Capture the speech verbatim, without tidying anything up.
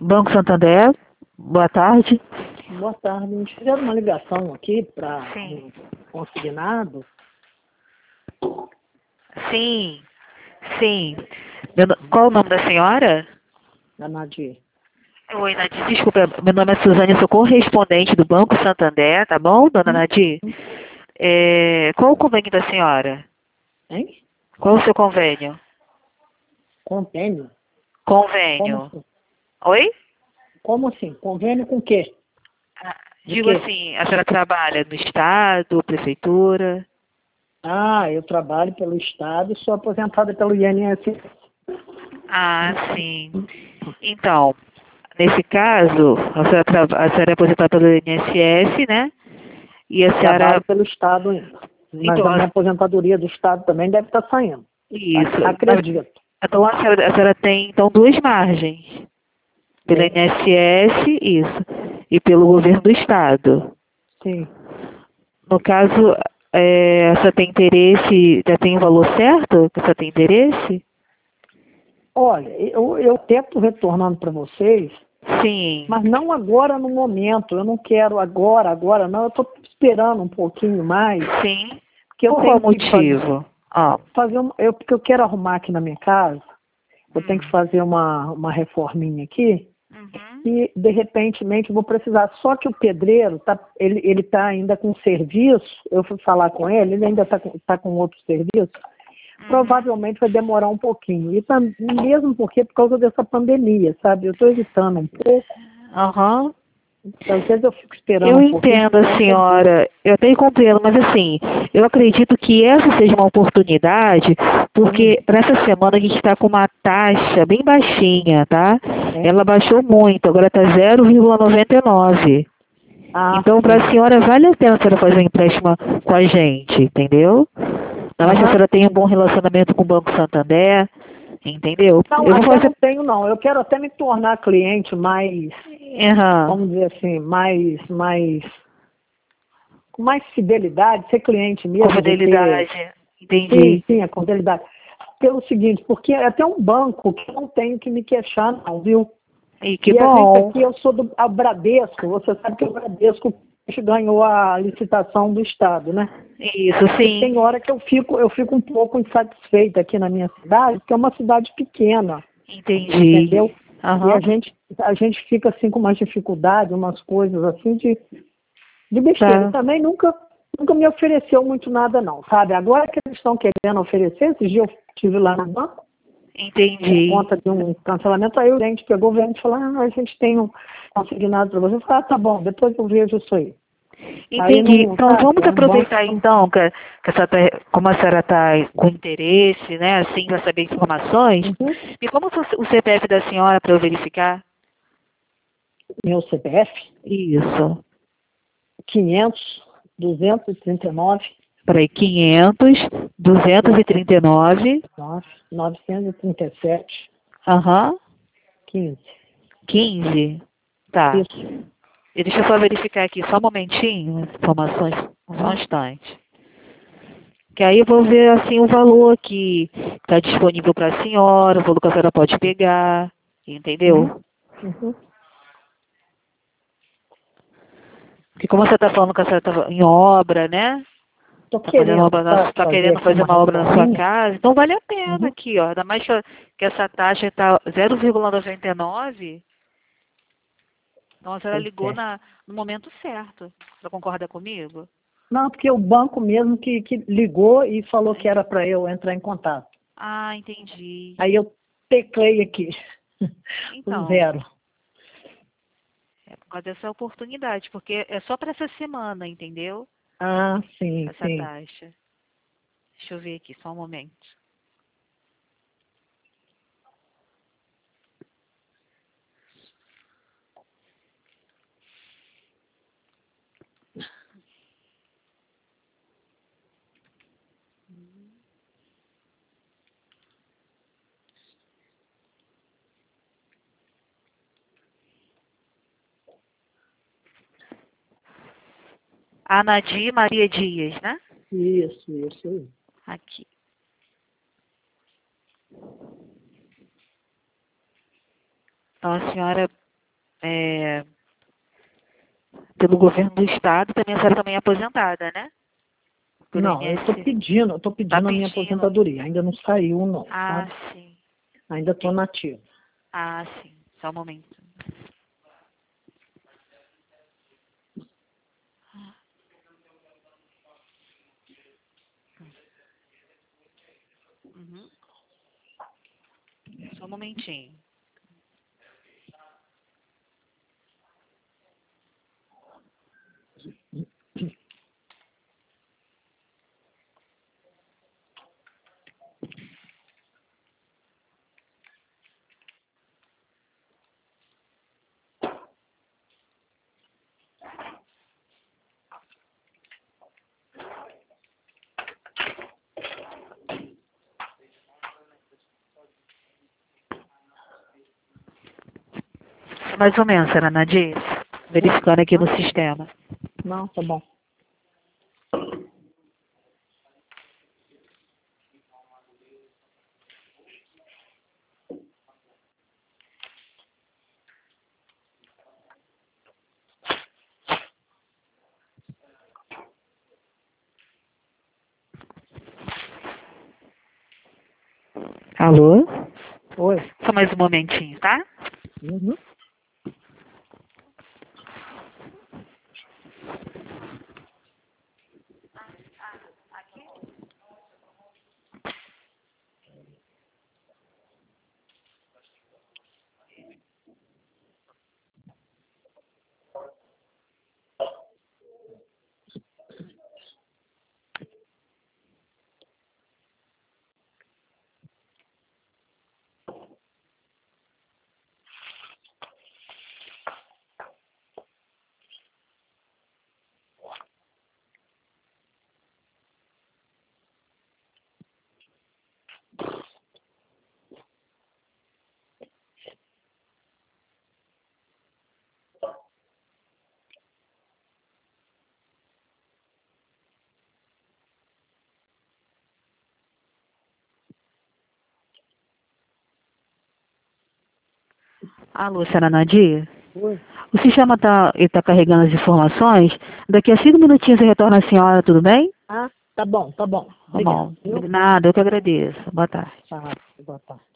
Banco Santander, boa tarde. Boa tarde. Me fizeram uma ligação aqui para Sim. um consignado. Sim, sim. Meu no- Qual o nome da senhora? Da Nadir. Oi, Nadir, desculpa, meu nome é Suzane, eu sou correspondente do Banco Santander, tá bom, dona Nadir? É, qual o convênio da senhora? Hein? Qual o seu convênio? Convênio? Como Convênio. assim? Oi? Como assim? Convênio com o quê? Ah, De digo quê? assim, a senhora trabalha no Estado, Prefeitura? Ah, eu trabalho pelo Estado e sou aposentada pelo I N S S. Ah, sim. Então, nesse caso, a senhora, tra- a senhora é aposentada pelo I N S S, né? E a senhora. Trabalho pelo Estado ainda. Mas Então, a minha a- aposentadoria do Estado também deve estar saindo. Ac- isso. Mas, Acredito. então, a senhora, a senhora tem então duas margens. Pelo Tem. I N S S, isso. E pelo governo do Estado. Sim. No caso, é, a senhora tem interesse, já tem o valor certo que a senhora tem interesse? Olha, eu, eu tento retornando para vocês, Sim. mas não agora no momento. Eu não quero agora, agora não. Eu estou esperando um pouquinho mais, Sim. porque eu Por qual tenho que fazer, motivo? Ó. fazer um, eu, porque eu quero arrumar aqui na minha casa. Eu tenho Hum. que fazer uma, uma reforminha aqui Uhum. e de repentemente vou precisar. Só que o pedreiro tá, ele ele está ainda com serviço. Eu fui falar com ele, ele ainda está com, tá com outro serviço. Uhum. Provavelmente vai demorar um pouquinho. E tam, mesmo porque por causa dessa pandemia, sabe? Eu estou evitando um pouco. Aham. Às vezes eu fico esperando Eu um pouquinho por entendo a conta disso. senhora, eu até compreendo, mas assim, eu acredito que essa seja uma oportunidade, Hum, porque para essa semana a gente está com uma taxa bem baixinha, tá? é. Ela baixou muito, agora está zero vírgula noventa e nove. Ah, Então, para sim. a senhora, vale a pena a senhora fazer um empréstimo com a gente, entendeu? Ainda mais que a Aham. senhora tenha um bom relacionamento com o Banco Santander, entendeu? Não, Eu vou até fazer. não tenho, não. Eu quero até me tornar cliente mais, Aham. vamos dizer assim, mais, mais, com mais fidelidade, ser cliente Com mesmo, de ter, fidelidade. sim, Entendi. sim, a fidelidade. Pelo seguinte, porque é até um banco que eu não tenho que me queixar, não, viu? E que E a gente bom. aqui, eu sou do a Bradesco, você sabe que o Bradesco ganhou a licitação do Estado, né? Isso, E tem sim. hora que eu fico, eu fico um pouco insatisfeita aqui na minha cidade, porque é uma cidade pequena, Entendi. entendeu? E Aham. a gente, a gente fica assim com umas dificuldades, umas coisas assim de, de besteira. E Tá. também nunca, nunca me ofereceu muito nada não, sabe? Agora que eles estão querendo oferecer, esses dias eu estive lá no banco, por Entendi. conta de um cancelamento, aí o gente pegou, veio e falou, ah, a gente tem um consignado para você. Eu falei, ah, tá bom, depois eu vejo isso aí. Aí Entendi. não, Então sabe, vamos é um banco aproveitar que não... então que, que a senhora tá- como a senhora está com interesse, né, assim, para saber informações. Uhum. E como fosse o C P F da senhora para eu verificar? Meu C P F, Isso. quinhentos, duzentos e trinta e nove, Peraí, quinhentos, duzentos e trinta e nove, novecentos e trinta e sete, aham, quinze. quinze. Tá. Isso. E deixa eu só verificar aqui, só um momentinho, as informações, só um Uhum. instante. Que aí eu vou ver assim o valor que está disponível para a senhora, o valor que a senhora pode pegar, Uhum. entendeu? Uhum. Porque como você está falando que a senhora está em obra, né? Tô Está fazendo querendo obra na, fa- tá fazer querendo aqui fazer uma uma obra na sua reforminha. casa, então vale a pena Uhum. aqui, ó. Ainda mais que, que essa taxa está zero vírgula noventa e nove, então a senhora Pois ligou é. na, no momento certo. Você concorda comigo? Não, porque o banco mesmo que, que ligou e falou que era para eu entrar em contato. Ah, entendi. Aí eu teclei aqui. O Então, zero. é por causa dessa oportunidade, porque é só para essa semana, entendeu? Ah, sim, Essa sim. taxa. Deixa eu ver aqui, só um momento. A Nadir Maria Dias, né? Isso, isso aí. Aqui. Então a senhora é, pelo governo do estado, também a senhora também é aposentada, né? Pelo Não, eu estou I N S S. pedindo, eu estou pedindo Tá a minha pedindo. aposentadoria. Ainda não saiu, não. Ah, Sabe? sim. Ainda estou nativa. Ah, sim. Só um momento. Uhum. Só um momentinho. Mais ou menos, senhora Nadir. Verificando aqui no sistema. Não, tá bom. Alô? Oi. Só mais um momentinho, tá? Uhum. Alô, senhora Nadir? Oi. O sistema está tá carregando as informações. Daqui a cinco minutinhos eu retorno a senhora, tudo bem? Ah, tá bom, tá bom. Tá bom. Obrigada. Viu? Nada, eu que agradeço. Boa tarde. Tá, boa tarde.